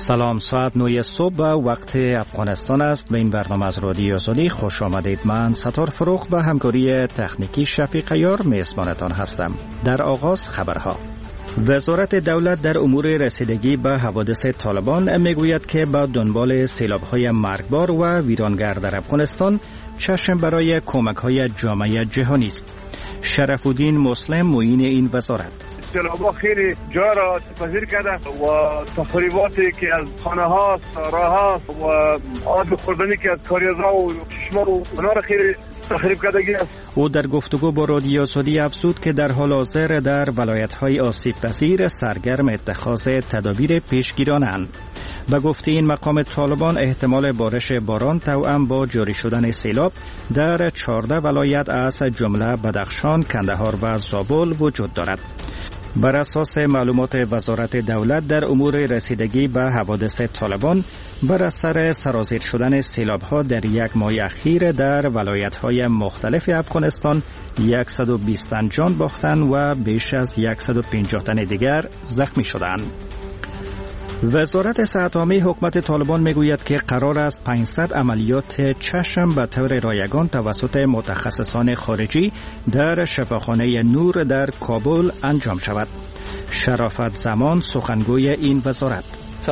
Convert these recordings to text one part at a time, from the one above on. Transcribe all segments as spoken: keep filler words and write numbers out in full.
سلام، ساعت نه صبح و وقت افغانستان است. به این برنامه از رادیو آزادی خوش آمدید. من ستار فروخ به همکاری تکنیکی شفیق یار میزبانتان هستم. در آغاز خبرها. وزارت دولت در امور رسیدگی به حوادث طالبان میگوید که با دنبال سیلاب‌های مرگبار و ویرانگر در افغانستان چشم برای کمک‌های جامعه جهانی است. شرف الدین مسلم معین این وزارت: سیلاب‌ها خیلی جا را تپذیر کرده و تخریباتی که از خانه ها، راه ها و آب خوردنی که از کاریزها و چشمه و اونا را خیلی تخریب کردگی است. او در گفتگو با رادیو آزادی افزود که در حال حاضر در ولایت‌های آسیب پذیر سرگرم اتخاذ تدابیر پیشگیرانه‌اند. به گفته این مقام طالبان احتمال بارش باران توأم با جاری شدن سیلاب در چهارده ولایت از جمله بدخشان، کندهار و زابل وجود دارد. بر اساس معلومات وزارت دولت در امور رسیدگی به حوادث طالبان، بر اثر سرازیر شدن سیلاب‌ها در یک ماه اخیر در ولایت‌های مختلف افغانستان صد و بیست تن جان باختند و بیش از صد و پنجاه تن دیگر زخمی شدند. وزارت صحت عامه حکومت طالبان میگوید که قرار است پانصد عملیات چشم به طور رایگان توسط متخصصان خارجی در شفاخانه نور در کابل انجام شود. شرافت زمان سخنگوی این وزارت: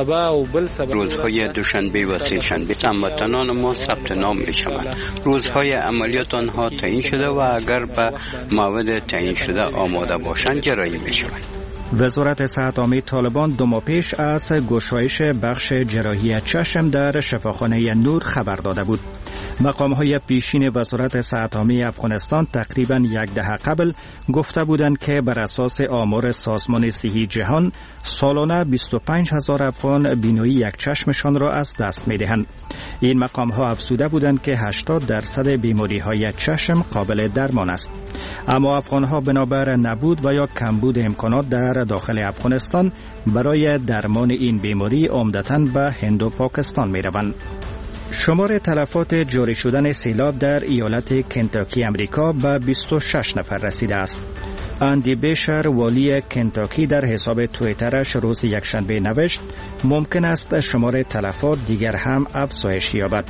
روزهای دوشنبه و سه‌شنبه هموطنان ما ثبت نام می‌شوند. روزهای عملیات آنها تعیین شده و اگر به موعد تعیین شده آماده باشند جرایی می‌شوند. وزارت صحت عامه طالبان دو ماه پیش از گشایش بخش جراحی چشم در شفاخانه نور خبر داده بود. مقام‌های پیشین وزارت صحت عامه افغانستان تقریباً یک دهه قبل گفته بودند که بر اساس آمار سازمان صحی جهان سالانه بیست و پنج هزار افغان بینایی یک چشمشان را از دست می‌دهند. این مقام‌ها افزوده بودند که هشتاد درصد بیماری‌های چشم قابل درمان است. اما افغان‌ها بنابر نبود و یا کمبود امکانات در داخل افغانستان برای درمان این بیماری عمدتاً به هند و پاکستان می‌روند. شمار تلفات جاری شدن سیلاب در ایالت کنتاکی امریکا به بیست و شش نفر رسیده است. اندی بیشر والی کنتاکی در حساب توییترش روز یکشنبه نوشت ممکن است شمار تلفات دیگر هم افزایش یابد.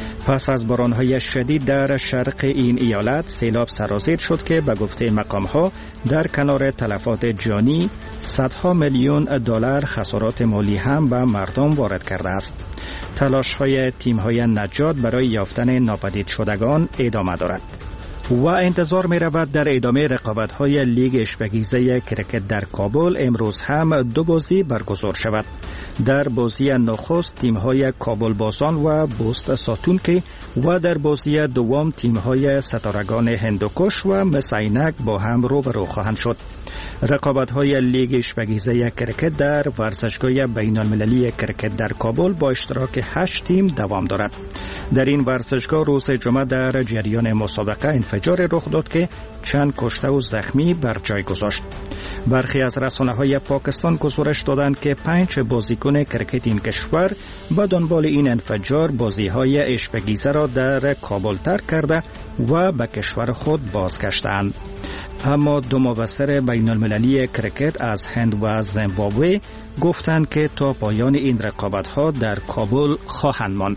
پس از باران‌های شدید در شرق این ایالت سیلاب سرازیر شد که به گفته مقام‌ها در کنار تلفات جانی صدها میلیون دلار خسارات مالی هم به مردم وارد کرده است. تلاش‌های تیم‌های نجات برای یافتن ناپدید شدگان ادامه دارد و انتظار می رود در ادامه رقابت‌های لیگ اشبگیزه کرکت در کابل امروز هم دو بازی برگزار شود. در بازی نخست تیم‌های کابل بازان و بوست ساتونکی و در بازی دوم تیم‌های ستارگان هندوکش و مسعینک با هم روبرو خواهند شد. رقابت‌های لیگ اشبگیزه کرکت در ورزشگاه بین‌المللی کرکت در کابل با اشتراک هشت تیم دوام دارد. در این ورزشگاه روز جمعه در جریان مسابقه انفجار رخ داد که چند کشته و زخمی بر جای گذاشت. برخی از رسانه‌های پاکستان گزارش دادند که پنج بازیکن کرکت این کشور به دنبال این انفجار بازی‌های اشبگیزه را در کابل ترک کرده و به کشور خود بازگشتند. اما دو مبصر بین‌المللی کرکت از هند و زیمبابوه گفتند که تا پایان این رقابت‌ها در کابل خواهند ماند.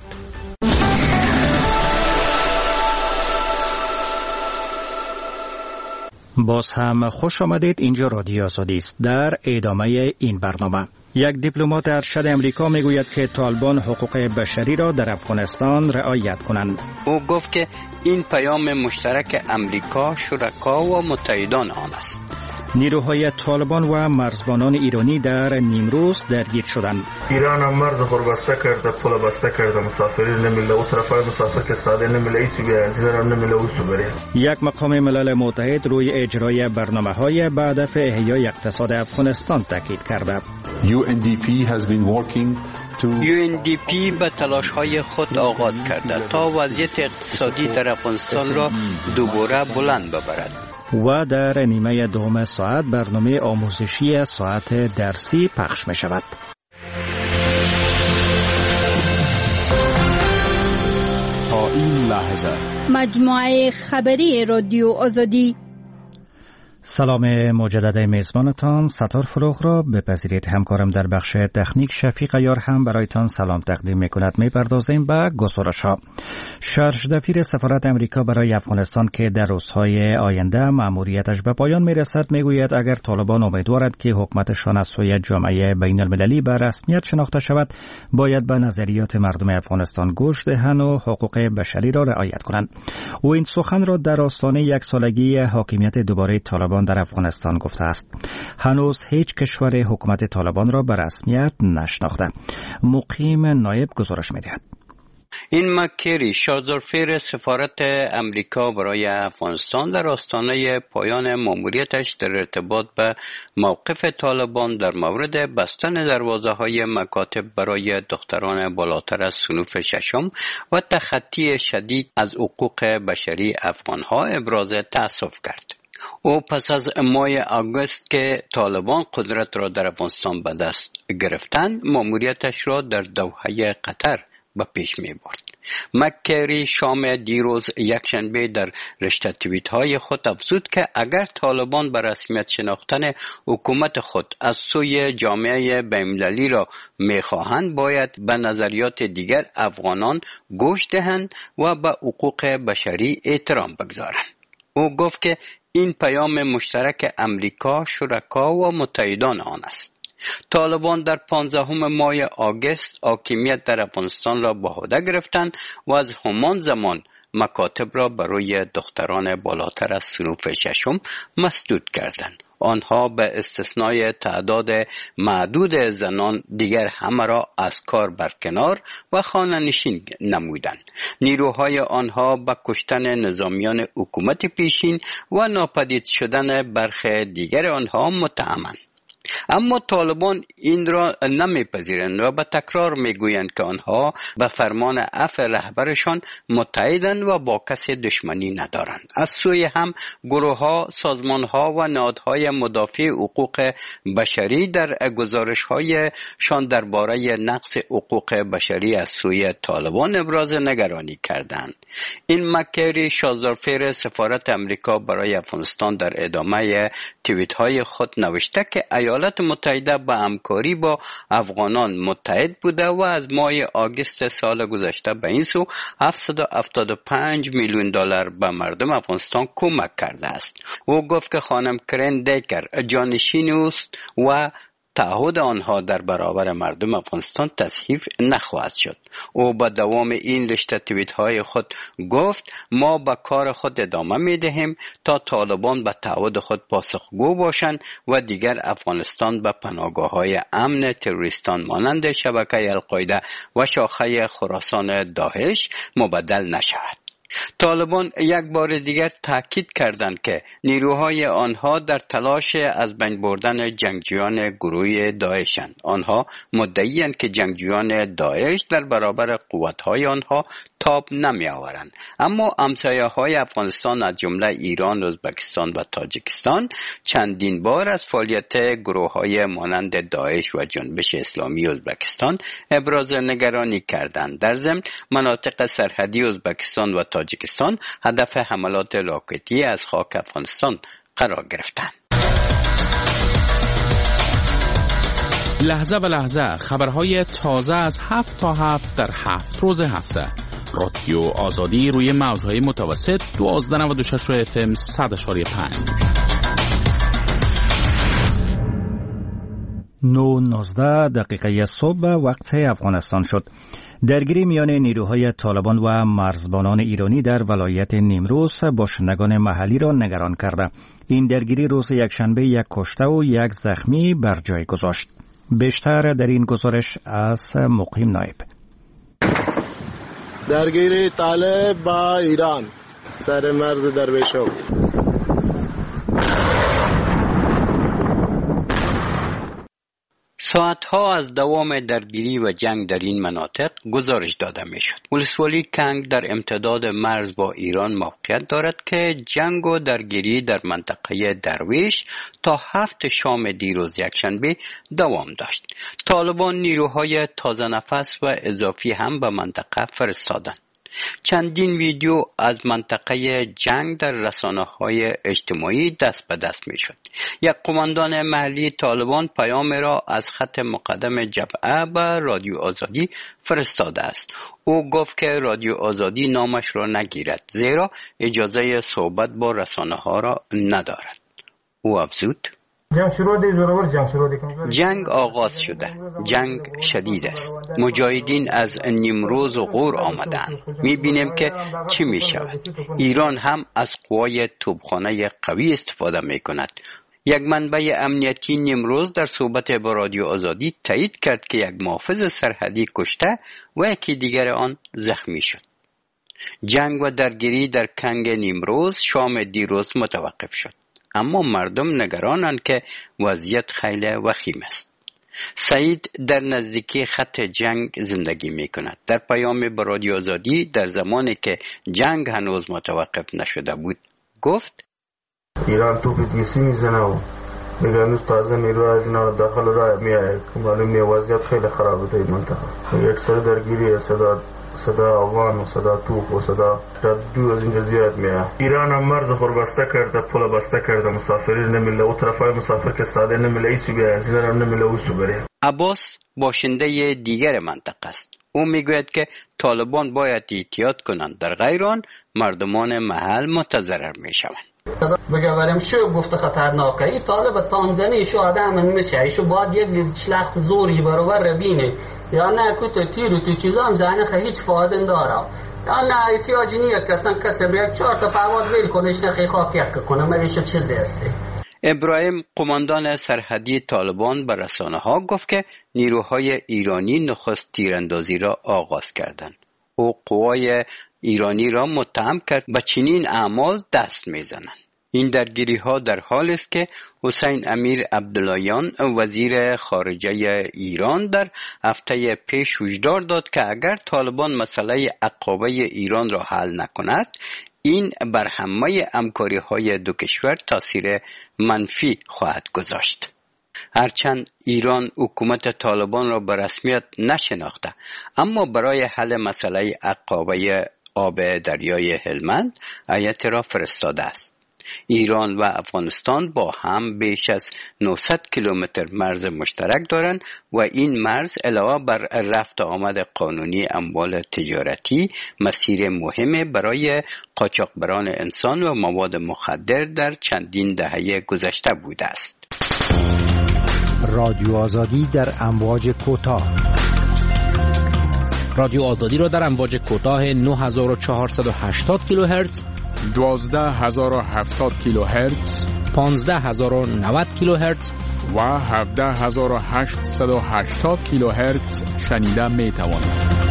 باز هم خوش آمدید. اینجا رادیو آزادی است. در ادامه این برنامه یک دیپلمات ارشد امریکا میگوید که طالبان حقوق بشری را در افغانستان رعایت کنند. او گفت که این پیام مشترک امریکا، شرکا و متحدان آن است. نیروهای طالبان و مرزبانان ایرانی در نیمروز درگیر شدند. ایران هم مرز خود بسته کرده، پل بسته کرده، مسافری نمیله، او طرف مسافر که ساده نمیله، ایسی بیا انزیدر هم نمیله، اوسو بری. یک مقام ملل متحد روی اجرای برنامه‌های به هدف احیای اقتصاد افغانستان تاکید کرده. یو ان دی پی has been working to یو ان دی پی به تلاش‌های خود آغاز کرده تا وضعیت اقتصادی در افغانستان را دوباره بلند ببرد. و در نیمه دوم ساعت برنامه آموزشی ساعت درسی پخش می شود. تا این لحظه مجموعه خبری رادیو آزادی. سلام مجدد میزبانتان ستار فروغ را بپذیرید. همکارم در بخش تکنیک شفیق عیار هم برایتان سلام تقدیم میکند. میپردازیم به گزارش ها. شارژ دفیر سفارت امریکا برای افغانستان که در روزهای آینده مأموریتش به پایان میرسد میگوید اگر طالبان امیدوارد که حکومتشان از سوی جامعه بین المللی به رسمیت شناخته شود باید به نظریات مردم افغانستان گوش دهند و حقوق بشری را رعایت کنند. او این سخن را در آستانه یک سالگی حاکمیت دوباره طالبان در افغانستان گفته است. هنوز هیچ کشور حکومت طالبان را به رسمیت نشناخته. مقیم نایب گزارش می‌دهد. این مکری شارژدفیر سفارت امریکا برای افغانستان در آستانه پایان مأموریتش در ارتباط به موقف طالبان در مورد بستن دروازه‌های مکاتب برای دختران بالاتر از صنف ششم و تخطی شدید از حقوق بشری افغان‌ها ابراز تأسف کرد. او پس از ماه آگوست که طالبان قدرت را در افغانستان به دست گرفتند مأموریتش را در دوحه قطر به پیش می برد. مکری شام دیروز یکشنبه در رشته توییت های خود افزود که اگر طالبان به رسمیت شناختن حکومت خود از سوی جامعه بین‌المللی را می خواهند باید به نظریات دیگر افغانان گوش دهند و به حقوق بشری احترام بگذارند. او گفت که این پیام مشترک امریکا، شرکا و متحدان آن است. طالبان در پانزدهم ماه آگوست حاکمیت در افغانستان را به عهده گرفتند و از همان زمان مکاتب را برای دختران بالاتر از صنف ششم مسدود کردند. آنها به استثنای تعداد معدود زنان دیگر همه را از کار برکنار و خانه نشین نمودند. نیروهای آنها به کشتن نظامیان حکومت پیشین و ناپدید شدن برخی دیگر آنها متهمند. اما طالبان این را نمیپذیرند و به تکرار میگویند که آنها به فرمان عفو رهبرشان متحدند و با کسی دشمنی ندارند. از سوی هم گروه‌ها، سازمان‌ها و نهادهای مدافع حقوق بشری در گزارش‌هایشان درباره نقض حقوق بشری از سوی طالبان ابراز نگرانی کردند. این مکری شارژدفیر سفارت امریکا برای افغانستان در ادامه توییت‌های خود نوشته که ایالات متحده به همکاری با افغانان متحد بوده و از ماه آگوست سال گذشته به این سو هفتصد و هفتاد و پنج میلیون دلار به مردم افغانستان کمک کرده است. او گفت که خانم کرین دیکر جانشین است و تعهد آنها در برابر مردم افغانستان تصحیح نخواهد شد. او با دوام این رشته توییت های خود گفت ما به کار خود ادامه می دهیم تا طالبان به تعهد خود پاسخگو باشند و دیگر افغانستان به پناهگاه های امن تروریستان مانند شبکه القاعده و شاخه خراسان داعش مبدل نشود. طالبان یک بار دیگر تاکید کردند که نیروهای آنها در تلاش از بین بردن جنگجویان گروه داعشند. آنها مدعی‌اند که جنگجویان داعش در برابر قوت‌های آنها تاب نمی آورند. اما همسایه‌های افغانستان از جمله ایران، ازبکستان و تاجیکستان چندین بار از فعالیت گروه‌های مانند داعش و جنبش اسلامی ازبکستان ابراز نگرانی کردند. در ضمن مناطق سرحدی ازبکستان و تاجیکستان هدف حملات راکتی از خاک افغانستان قرار گرفتند. لحظه به لحظه خبرهای تازه از هفت تا هفت در هفت روز هفته. رادیو آزادی روی موجهای متوسط دوازده و نود و شش اف ام صد و پنج. نه نوزده دقیقه صبح وقت افغانستان شد. درگیری میان نیروهای طالبان و مرزبانان ایرانی در ولایت نیمروز باشندگان محلی را نگران کرده. این درگیری روز یکشنبه یک کشته و یک زخمی بر جای گذاشت. بیشتر در این گزارش از مقیم نایب. درگیری طالب با ایران سر مرز درویشو. ساعتها از دوام درگیری و جنگ در این مناطق گزارش داده می شد. ولسوالی کنگ در امتداد مرز با ایران موقعیت دارد که جنگ و درگیری در منطقه درویش تا هفت شام دیروز یکشنبه دوام داشت. طالبان نیروهای تازه نفس و اضافی هم به منطقه فرستادند. چندین ویدیو از منطقه جنگ در رسانه‌های اجتماعی دست به دست می‌شد. یک قماندان محلی طالبان پیام را از خط مقدم جبهه به رادیو آزادی فرستاده است. او گفت که رادیو آزادی نامش را نگیرد زیرا اجازه صحبت با رسانه‌ها را ندارد. او افزود: جنگ آغاز شده. جنگ شدید است. مجاهدین از نیمروز و غور آمدند. می‌بینیم که چی می‌شود. ایران هم از قوای توپخانه قوی استفاده می‌کند. یک منبع امنیتی نیمروز در صحبت با رادیو آزادی تایید کرد که یک محافظ سرحدی کشته و یکی دیگر آن زخمی شد. جنگ و درگیری در کنگ نیمروز شام دیروز متوقف شد. اما مردم نگرانند که وضعیت خیلی وخیم است. سعید در نزدیکی خط جنگ زندگی می کند. در پیام به رادیو آزادی در زمانی که جنگ هنوز متوقف نشده بود گفت: ایران توپ دیسی میزنه و میگه هنوز تازه نیرو از اینا داخل راه میاد که معلومه وضعیت خیلی خرابه در این منطقه. یک سر درگیری صدا صدا افغان و صدا توپ و صدا دو از اینجا زیاد میاد. ایران هم مرز خور بسته کرده، پل بسته کرده، مسافرین نمیله و طرفای مسافر که ساده نمیله ایسو بیاید، زینا هم نمیله اوسو بره. عباس باشنده دیگر منطقه است. او میگوید که طالبان باید احتیاط کنند، در غیر آن مردمان محل متضرر میشوند. بگوارم شو گفته خطرناکه. ای طالب تانزانی شو آدم میشه، شو باید یک شلخت زوری برابر بینه یا نه که تو تیر و تو چیزا هم زنه خیلی فایده نداره یا نه احتیاجی نیست که اصلا کسی بیاد چهار تا پرواز ویل کنه ایش نخی خاک یک کنه مگه چیزی هستی. ابراهیم قماندان سرحدی طالبان به رسانه ها گفت که نیروهای ایرانی نخست تیراندازی را آغاز کردند. او قوای ایرانی را متهم کرد به چنین اعمال دست میزنند. این درگیری ها در حال است که حسین امیر عبداللهیان وزیر خارجه ایران در هفته پیش هشدار داد که اگر طالبان مسئله عقابه ایران را حل نکند این بر همه همکاری های دو کشور تاثیر منفی خواهد گذاشت. هرچند ایران حکومت طالبان را به رسمیت نشناخته اما برای حل مسئله عقابه آب دریای هلمند هیئت را فرستاده است. ایران و افغانستان با هم بیش از نهصد کیلومتر مرز مشترک دارند و این مرز علاوه بر رفت آمد قانونی اموال تجارتی مسیر مهمی برای قاچاقبران انسان و مواد مخدر در چندین دهه گذشته بوده است. رادیو آزادی در امواج کوتاه. رادیو آزادی را در امواج کوتاه نه هزار و چهارصد و هشتاد کیلوهرتز، دوازده هزار و هفتاد کیلوهرتز، پانزده هزار و نود کیلوهرتز و هفده هزار و هشتصد و هشتاد کیلوهرتز شنیده می توانید.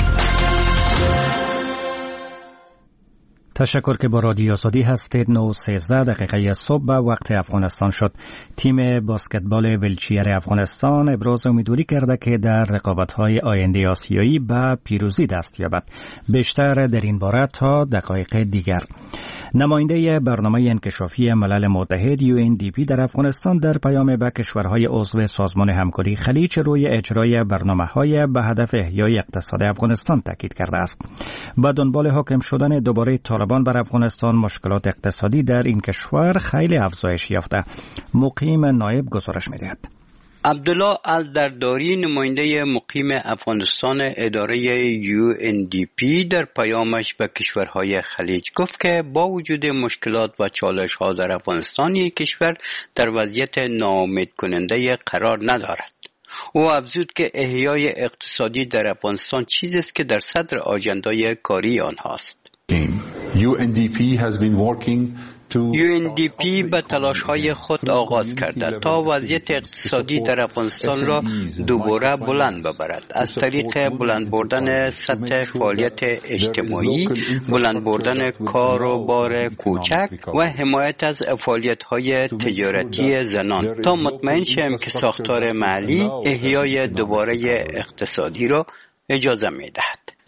تشکر که با رادیو آزادی هستید. نه و سیزده دقیقه صبح به وقت افغانستان شد. تیم باسکتبال ویلچیر افغانستان ابراز امیدواری کرده که در رقابت‌های آینده آسیایی به پیروزی دست یابد. بیشتر در این باره تا دقایق دیگر. نماینده برنامه انکشافی ملل متحد یو ان دی پی در افغانستان در پیام به کشورهای عضو سازمان همکاری خلیج روی اجرای برنامه‌های به هدف احیای اقتصاد افغانستان تاکید کرده است. با دنبال حاکم شدن دوباره طالبان بر افغانستان مشکلات اقتصادی در این کشور خیلی افزایش یافته. مقیم نایب گزارش می‌دهد. عبدالله الدرداری نماینده مقیم افغانستان اداره یو ان دی پی در پیامش به کشورهای خلیج گفت که با وجود مشکلات و چالش‌ها در افغانستان این کشور در وضعیت ناامید کننده قرار ندارد. او افزود که احیای اقتصادی در افغانستان چیزی است که در صدر آژندای کاری آنهاست. یو ان دی پی has been working یو ان دی پی به تلاش‌های خود آغاز کرده تا وضعیت اقتصادی در افغانستان را دوباره بلند ببرد. از طریق بلند بردن سطح فعالیت اجتماعی، بلند بردن کار و بار کوچک و حمایت از فعالیت‌های تجارتی زنان تا مطمئن شویم که ساختار محلی احیای دوباره اقتصادی را اجازه می‌دهد.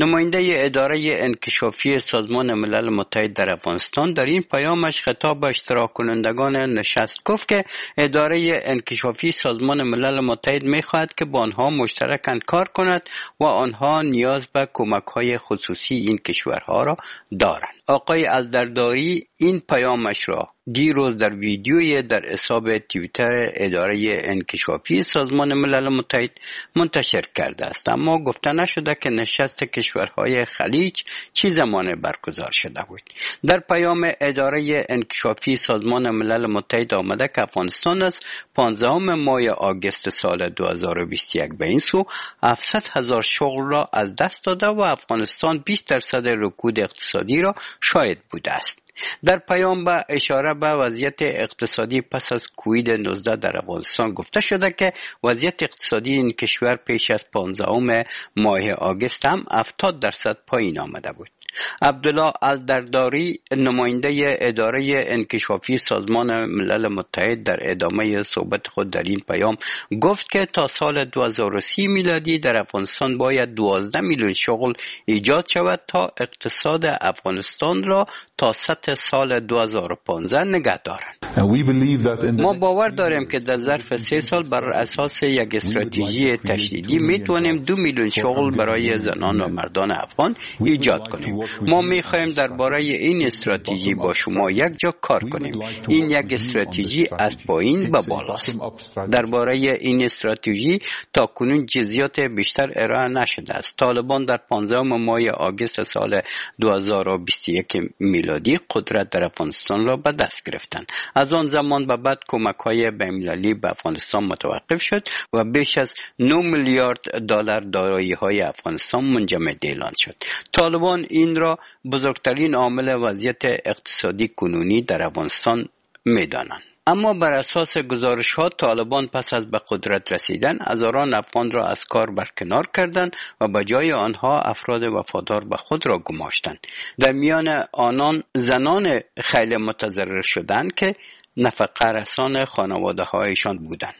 نماینده اداره انکشافی سازمان ملل متحد در افغانستان در این پیامش خطاب به اشتراک کنندگان نشست گفت که اداره انکشافی سازمان ملل متحد می‌خواهد که با آنها مشترکاً کار کند و آنها نیاز به کمک‌های خصوصی این کشورها را دارند. آقای الدرداری این پیامش را دیروز در ویدیوی در حساب توییتر اداره انکشافی سازمان ملل متحد منتشر کرده است، اما گفته نشده که نشست کشورهای خلیج چه زمان برگزار شده بود. در پیام اداره انکشافی سازمان ملل متحد آمده که افغانستان از پانزدهم ماه آگوست سال دو هزار و بیست و یک به این سو هفتصد هزار شغل را از دست داده و افغانستان بیست درصد رکود اقتصادی را شاهد بوده است. در پیام به اشاره به وضعیت اقتصادی پس از کووید نوزده در افغانستان گفته شده که وضعیت اقتصادی این کشور پیش از پانزدهم ماه آگوست هم هفتاد درصد پایین آمده بود. عبدالله الدرداری نماینده اداره انکشافی سازمان ملل متحد در ادامه صحبت خود در این پیام گفت که تا سال دو هزار و سی میلادی در افغانستان باید دوازده میلیون شغل ایجاد شود تا اقتصاد افغانستان را تا سطح سال دو هزار و پانزده نگه دارند. ما باور داریم که در ظرف سه سال بر اساس یک استراتژی تشدیدی میتوانیم دو میلیون شغل برای زنان و مردان افغان ایجاد کنیم. ما میخواهیم درباره این استراتژی با شما یک جا کار کنیم. این یک استراتژی از پایین به بالاست. درباره این استراتژی تا کنون جزئیات بیشتر ارائه نشده است. طالبان در پانزدهم ماه آگوست سال دو هزار و بیست و یک میلادی قدرت در افغانستان را به دست گرفتند. از آن زمان به بعد کمک‌های بین‌المللی به افغانستان متوقف شد و بیش از نه میلیارد دلار دارایی‌های افغانستان منجمد اعلان شد. طالبان این را بزرگترین عامل وضعیت اقتصادی کنونی در افغانستان می‌دانند. اما بر اساس گزارش‌ها طالبان پس از به قدرت رسیدن هزاران افغان را از کار برکنار کردند و به جای آنها افراد وفادار به خود را گماشتند. در میان آنان زنان خیلی متضرر شدند که نفقه رسان خانواده‌هایشان بودند.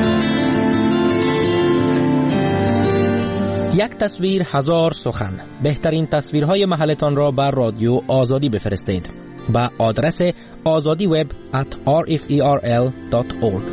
یک تصویر هزار سخن. بهترین تصویرهای محلتان را بر رادیو آزادی بفرستید با آدرس آزادی وب ات آر اف ای آر ال دات اورگ.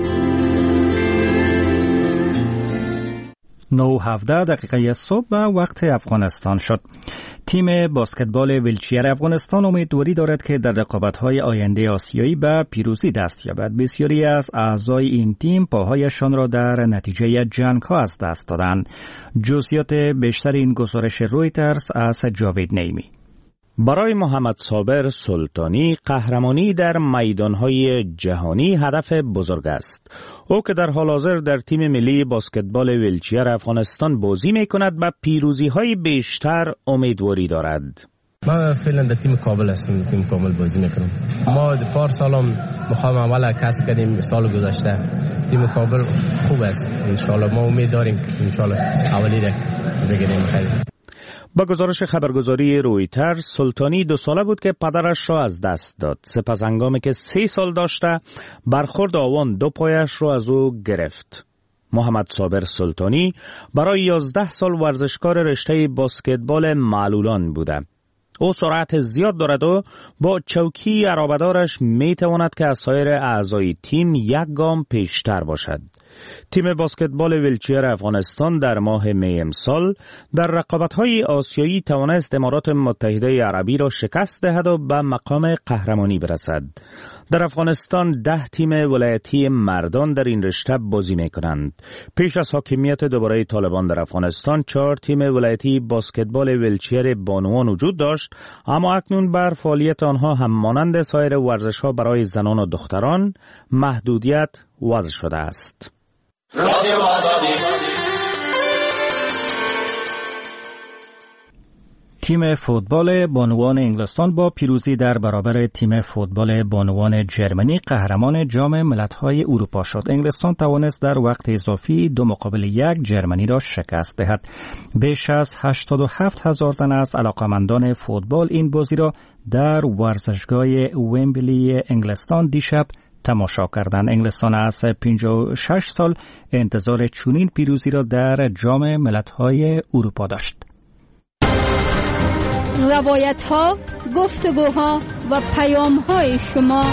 نه و هفده دقیقه صبح به وقت افغانستان شد. تیم باسکتبال ویلچیر افغانستان امیدواری دارد که در رقابت‌های آینده آسیایی به پیروزی دست یابد. بسیاری از اعضای این تیم پاهایشان را در نتیجه جنگ‌ها از دست دادند. جزئیات بیشتر این گزارش رویترز از جاوید نیمی. برای محمد صابر سلطانی قهرمانی در میدانهای جهانی هدف بزرگ است. او که در حال حاضر در تیم ملی باسکتبال ویلچیر افغانستان بازی می کند به پیروزی های بیشتر امیدواری دارد. ما فعلا در تیم کابل هستیم، تیم کابل بازی میکنم. ما در پار سالم مقام اول کسب کردیم سال گذشته. تیم کابل خوب است. ان شاء الله ما امید داریم که ان شاء الله اولی را بگیریم. خیلی با گزارش خبرگزاری رویتر، سلطانی دو ساله بود که پدرش را از دست داد. سپس هنگامی که سه سال داشته برخورد آوان دو پایش را از او گرفت. محمد صابر سلطانی برای یازده سال ورزشکار رشته باسکتبال معلولان بوده. او سرعت زیاد دارد و با چوکی عرابدارش می تواند که از سایر اعضای تیم یک گام پیشتر باشد. تیم باسکتبال ویلچیر افغانستان در ماه می امسال در رقابت‌های آسیایی توانست امارات متحده عربی را شکست دهد و به مقام قهرمانی برسد. در افغانستان ده تیم ولایتی مردان در این رشته بازی می کنند. پیش از حاکمیت دوباره طالبان در افغانستان چهار تیم ولایتی باسکتبال ویلچیر بانوان وجود داشت، اما اکنون بر فعالیت آنها هم مانند سایر ورزش‌ها برای زنان و دختران محدودیت وضع شده است. تیم فوتبال بانوان انگلستان با پیروزی در برابر تیم فوتبال بانوان جرمنی قهرمان جام ملت‌های اروپا شد. انگلستان توانست در وقت اضافی دو مقابل یک جرمنی را شکست دهد. بیش از هشتاد و هفت هزار تن از علاقمندان فوتبال این بازی را در ورزشگاه ومبلی انگلستان دیشب تماشا کردند. انگلستان از پنجاه و شش سال انتظار چنین پیروزی را در جام ملت‌های اروپا داشت. روایت ها، گفتگوها و پیام های شما.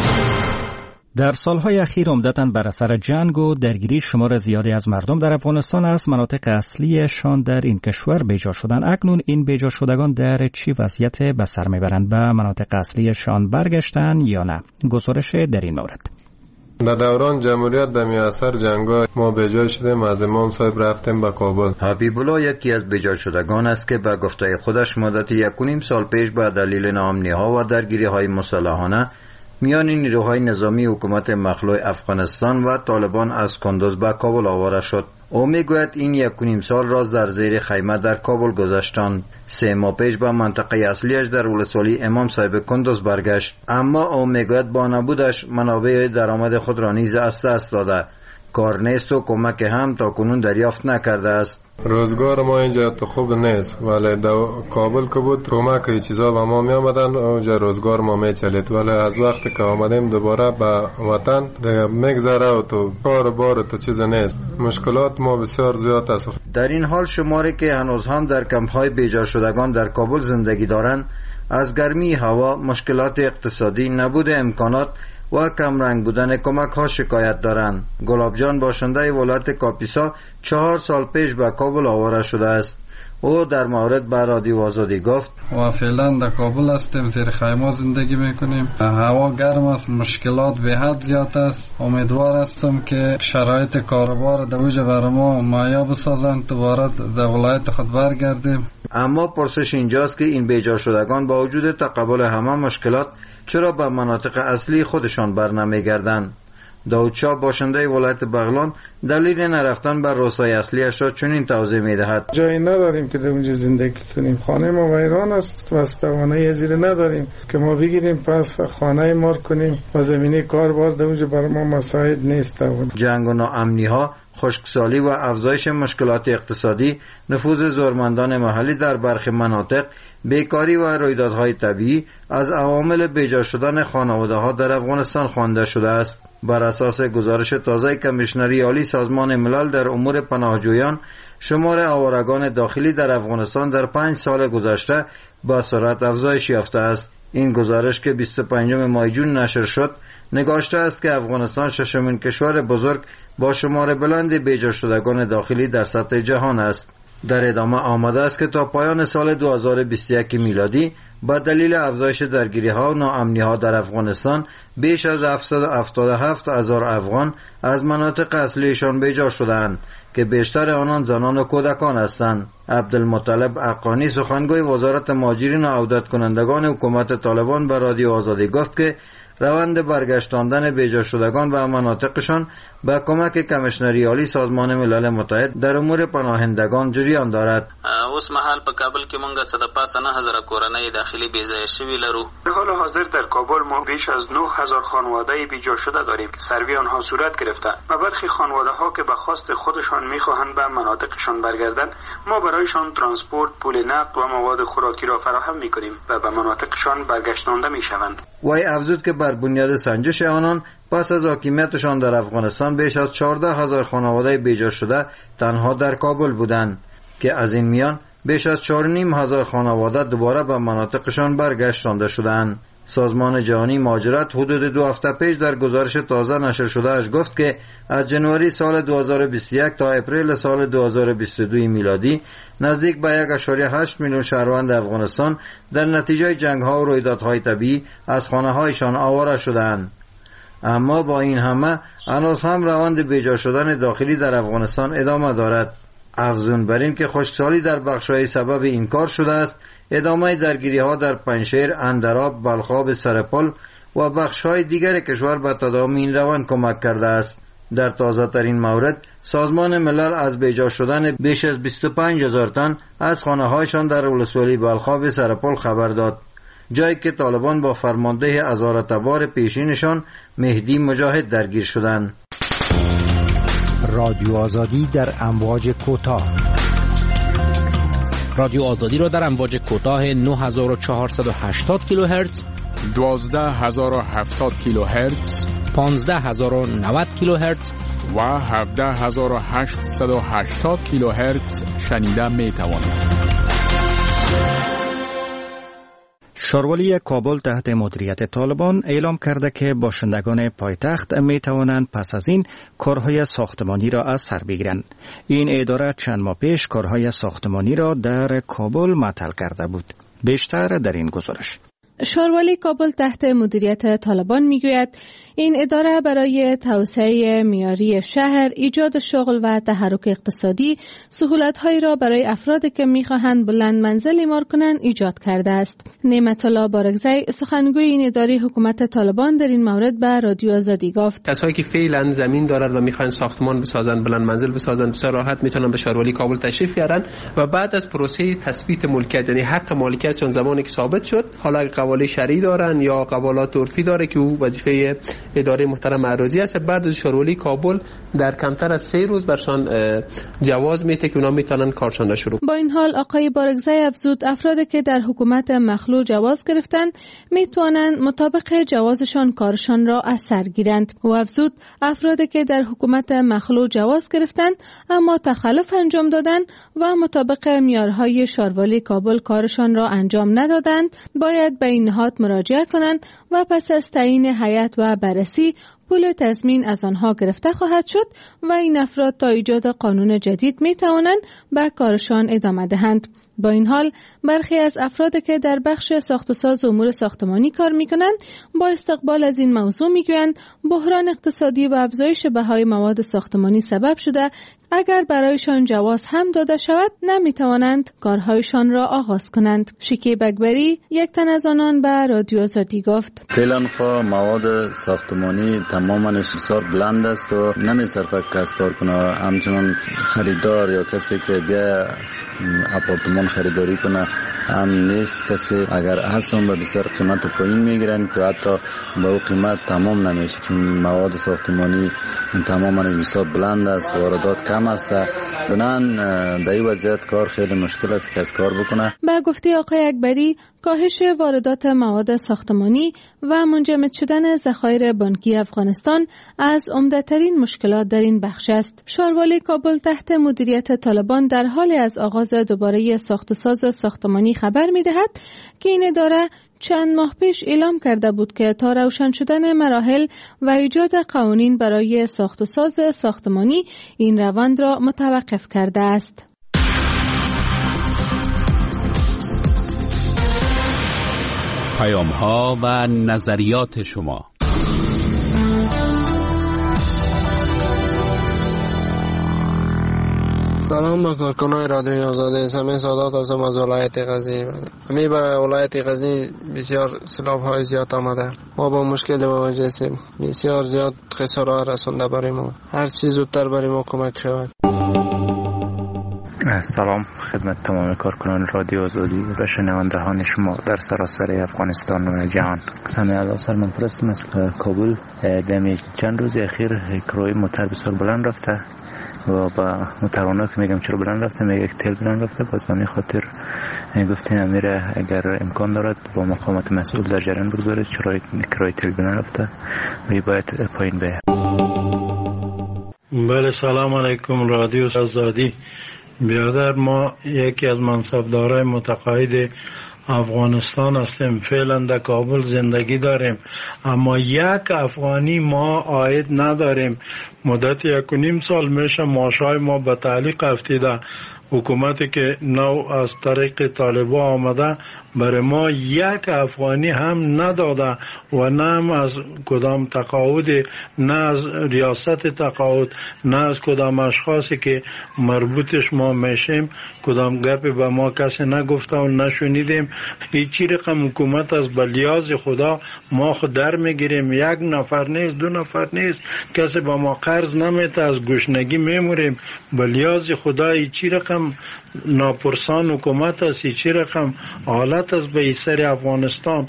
در سالهای اخیر عمدتاً بر اثر جنگ و درگیری شمار زیادی از مردم در افغانستان از مناطق اصلیشان در این کشور بیجا شدند. اکنون این بیجا شدگان در چی وضعیت به سر میبرند؟ به مناطق اصلیشان برگشتن یا نه؟ گزارش در این مورد. در دوران جمهوریت در میاثر جنگ‌ها ما بیجا شدیم، از امام صاحب رفتیم به کابل. حبیب الله یکی از بیجا شدگان است که به گفته خودش مدت یک و نیم سال پیش به دلیل ناامنی‌ها و درگیری‌های مسلحانه میان نیروهای نظامی حکومت مخلوع افغانستان و طالبان از کندوز به کابل آواره شد. او میگوید این یک و نیم سال را در زیر خیمه در کابل گذاشتند. سه ماه پیش به منطقه اصلیش در ولسوالی امام صاحب کندوز برگشت، اما او میگوید با نبودش منابع درآمد خود را نیز از دست داده. کار نیست و کمک هم تا کنون دریافت نکرده است. روزگار ما اینجا تو خوب نیست، ولی در کابل که بود کمک چیزا به ما می آمدن، اونجا روزگار ما می چلید، ولی از وقتی که آمدیم دوباره به وطن دیگه میگذره و تو کار بار تو چیز نیست. مشکلات ما بسیار زیاد است. در این حال شماری که هنوز هم در کمپ های بیجا شدگان در کابل زندگی دارند از گرمی هوا، مشکلات اقتصادی، نبود امکانات و کم رنگ بودن کمک ها شکایت دارند. گلاب جان باشنده ولایت کاپیسا چهار سال پیش به کابل آواره شده است. او در مورد به رادیو آزادی گفت و فعلا در کابل هستیم، زیر خیمه زندگی میکنیم. هوا گرم است، مشکلات به حد زیاد است. امیدوار هستم که شرایط کاروبار در اوج برای ما مهیا بسازند، دوباره در ولایت خود برگردیم. اما پرسش اینجاست که این بیجا شدگان با وجود تقبل همه مشکلات چرا به مناطق اصلی خودشان برنمیگردند؟ داود شاه باشنده ولایت بغلان دلیل نرفتن بر روستای اصلیش را چنین توضیح میدهد. جایی نداریم که در اونجا زندگی کنیم، خانه ما ویران است و توانایی زیر نداریم که ما بگیریم پس خانه ما کنیم و زمینه کاربار در اونجا برای ما مساعد نیست. جنگ و ناامنی ها، خشکسالی و افزایش مشکلات اقتصادی، نفوذ زورمندان محلی در برخی مناطق، بیکاری و رویدادهای طبیعی از عوامل بیجا شدن خانواده ها در افغانستان خوانده شده است. بر اساس گزارش تازه کمیشنری عالی سازمان ملل در امور پناهجویان، شمار آوارگان داخلی در افغانستان در پنج سال گذشته با سرعت افزایش یافته است. این گزارش که بیست و پنجم ماه جون نشر شد نگاشته است که افغانستان ششمین کشور بزرگ با شمار بلند بیجا شدگان داخلی در سطح جهان است. در ادامه آمده است که تا پایان سال دو هزار و بیست و یک میلادی با دلیل افزایش درگیری‌ها و ناامنی‌ها در افغانستان بیش از هفتصد و هفتاد و هفت هزار افغان از مناطق اصلیشان بیجا شدند که بیشتر آنان زنان و کودکان هستند. عبدالمطلب عقانی سخنگوی وزارت مهاجرین و عودت کنندگان حکومت طالبان به رادیو آزادی گفت که روند برگشتاندن بیجا شدگان به مناطقشان با کمک کمیشنری عالی سازمان ملل متحد در امور پناهندگان جریان دارد. اوس مهال په کابل کې مونږ څه د پاسه نه هزار کورنۍ داخلي بیځای شوي لرو. در حال حاضر در کابل ما بیش از نه هزار خانواده بیجا شده داریم که سروی آنها صورت گرفته و برخی خانواده ها که به خواست خودشان میخواهند به مناطقشان برگردند، ما برایشان ترانسپورت، پول نقد و مواد خوراکی را فراهم میکنیم و به مناطقشان برگشتانده میشوند. وی افزود که بر بنیاد سنجش آنان پس از حاکمیتشان در افغانستان بیش از چهارده هزار خانواده بیجا شده تنها در کابل بودند که از این میان بیش از چهار و نیم هزار خانواده دوباره به مناطقشان برگشتانده شدند. سازمان جهانی مهاجرت حدود دو هفته پیش در گزارش تازه نشر شده اش گفت که از جنوری سال دو هزار و بیست و یک تا اپریل سال دو هزار و بیست و دو میلادی نزدیک به یک و هشت میلیون شهروند افغانستان در نتیجه جنگ‌ها و رویدادهای طبیعی از خانه‌هایشان آواره شدند. اما با این همه هنوز هم روند بیجا شدن داخلی در افغانستان ادامه دارد. افزون بر این که خشکسالی در بخش‌های سبب این کار شده است، ادامه درگیری‌ها در پنجشیر، اندراب، بلخاب، سرپل و بخش‌های دیگر کشور به تداوم این روند کمک کرده است. در تازه ترین مورد سازمان ملل از بیجا شدن بیش از بیست و پنج هزار تن از خانه‌هایشان در ولسوالی بلخاب سرپل خبر داد، جایی که طالبان با فرمانده هزارتبار پیشینشان مهدی مجاهد درگیر شدند. رادیو آزادی در امواج کوتاه. رادیو آزادی را در امواج کوتاه نه هزار و چهارصد و هشتاد کیلوهرتز، دوازده هزار و هفتاد کیلوهرتز، پانزده هزار و نود کیلوهرتز و هفده هزار و هشتصد و هشتاد کیلوهرتز شنیده می توانید. شاروالی کابل تحت مدیریت طالبان اعلام کرده که باشندگان پایتخت می توانند پس از این کارهای ساختمانی را از سر بگیرند. این اداره چند ماه پیش کارهای ساختمانی را در کابل معطل کرده بود. بیشتر در این گزارش. شاروالی کابل تحت مدیریت طالبان میگوید این اداره برای توسعه معیاری شهر، ایجاد شغل و تحرک اقتصادی سهولت‌هایی را برای افرادی که می‌خواهند بلند منزل اعمار کنند ایجاد کرده است. نعمت الله بارگزی سخنگوی این اداره حکومت طالبان در این مورد به رادیو آزادی گفت: کسایی که فعلا زمین دارند و می‌خواهند ساختمان بسازند، بلند منزل بسازند، بسیار راحت می‌تونن به شاروالی کابل تشریف بیارن و بعد از پروسه تثبیت ملکیت، یعنی حق مالکیت چون زمانی که ثابت شد، حالا قواله شرعی دارن یا قوالات عرفی داره که او وظیفه اداره محترم معراجی است، بعد از شاروالی کابل در کمتر از سه روز برشان جواز میده که اونا میتونن کارشان را شروع. با این حال آقای بارگزی افزود افرادی که در حکومت مخلوع جواز گرفتند میتونن مطابق جوازشان کارشان را از سر گیرند. و افزود افرادی که در حکومت مخلوع جواز گرفتند اما تخلف انجام دادند و مطابق معیارهای شاروالی کابل کارشان را انجام ندادند باید به این نهاد مراجعه کنند و پس از تعیین هیئت و بررسی پول تضمین از آنها گرفته خواهد شد و این افراد تا ایجاد قانون جدید می توانند به کارشان ادامه دهند. با این حال برخی از افرادی که در بخش ساخت و ساز امور ساختمانی کار می‌کنند با استقبال از این موضوع می‌گویند بحران اقتصادی و افزایش بهای مواد ساختمانی سبب شده اگر برایشان جواز هم داده شود نمی‌توانند کارهایشان را آغاز کنند. شکیب اکبری یک تن از آنان به رادیو آزادی گفت: فعلا خو مواد ساختمانی تماماً بسیار بلند است و نمی‌صرفه کسب کار کنه، همچنان خریدار یا کسی که بیا اپارتمان خریداری کنه هم نیست. کسی اگر هستن به بسیار قیمت پایین میگیرن که حتی به او قیمت تمام نمیشه، چون مواد ساختمانی تماما بسیار بلند است، واردات کم است. بنان در این وضعیت کار خیلی مشکل است که از کار بکنه. به گفته آقای اکبری کاهش واردات مواد ساختمانی و منجمد شدن ذخایر بانکی افغانستان از عمده‌ترین مشکلات در این بخش است. شاروالی کابل تحت مدیریت طالبان در حال از آغاز دوباره ساخت و ساز ساختمانی خبر می‌دهد که این اداره چند ماه پیش اعلام کرده بود که تا روشن شدن مراحل و ایجاد قوانین برای ساخت و ساز ساختمانی این روند را متوقف کرده است. پیام‌ها و نظریات شما. سلام با کارکنان رادیوی آزادی. سمی سادات هستم از ولایت غزنی. می به ولایت غزنی بسیار سیلاب های زیاد آمده. ما با مشکل مواجه هستیم. بسیار زیاد خسارات رسونده برای ما. هر چیز زودتر برای ما کمک شود. سلام خدمت تمام کارکنان رادیو آزادی و شنوندگان شما در سراسر افغانستان و جهان. سمی الله سلمان پرستم از کابل. دمی چند روز اخیر کرای موتر بسیار بلند رفته و با مترانه که میگم چرا بلند رفته، میگه تل بلند رفته. باز همین خاطر گفتیم امیره اگر امکان دارد با مقامات مسئول در جریان بگذاره چرا کرای تل بلند رفته و باید پایین بیه. بله سلام علیکم رادیو آزادی. برادر ما یکی از منصبدارای متقاعد افغانستان هستیم. فعلا در کابل زندگی داریم اما یک افغانی ما عاید نداریم. مدت یک و نیم سال میشه معاشای ما به تعلیق افتیده. حکومتی که نو از طریق طالبا آمده برای ما یک افغانی هم نداده و نه هم از کدام تقاعد، نه از ریاست تقاعد، نه از کدام اشخاصی که مربوطش ما میشیم کدام گپی به ما کسی نگفته و نشنیدیم. هیچی رقم حکومت از بلیاز خدا ما خود در میگیریم. یک نفر نیست، دو نفر نیست، کسی به ما قرض نمیده، از گشنگی میموریم. بلیاز خدا هیچی رقم ناپرسان حکومت است، هیچی رقم حالت است به سر افغانستان.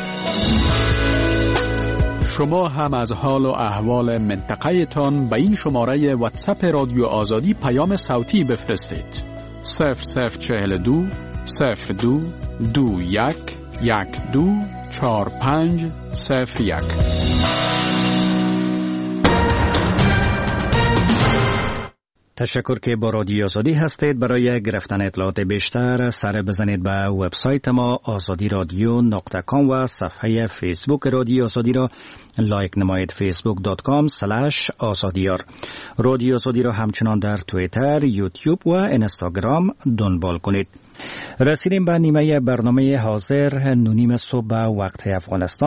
شما هم از حال و احوال منطقه تان به این شماره واتساپ رادیو آزادی پیام صوتی بفرستید. صفر صفر چهل دو صفر دو دو یک یک دو چهار پنج صفر یک. تشکر که با رادیو آزادی هستید. برای گرفتن اطلاعات بیشتر سر بزنید به وبسایت ما آزادی رادیو نقطه کام و صفحه فیسبوک رادیو آزادی را لایک نمایید فیسبوک دات کام اسلش آزادیار. رادیو آزادی را همچنان در توییتر، یوتیوب و اینستاگرام دنبال کنید. رسیدیم به نیمه برنامه حاضر نونیم صبح وقت افغانستان.